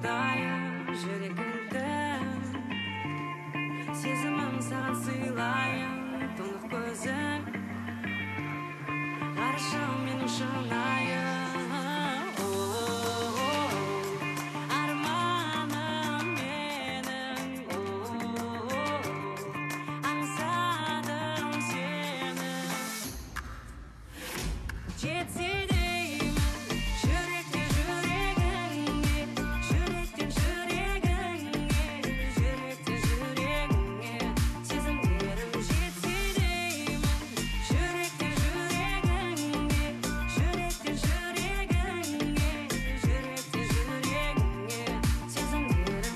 ұдайы жүрегімді сезімім саған сыйлайын тұнық көзің ғарышым менің шынайы арманым менің аңсадым сені жетсе деймін жүректен жүрегіңе жүректен жүрегіңе жүректен жүрегіңе сезімдерім жетсе деймін жүректен жүрегіңе жүректен жүрегіңе жүректен жүрегіңе сезімдерім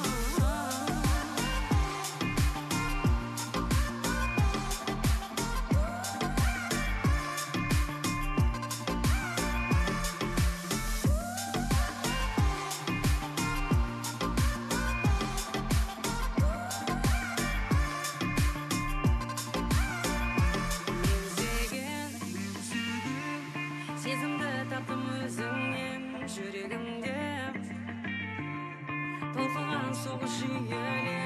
сезімді таптым өзіңнен жүрегімде толқыған соғыс жиіле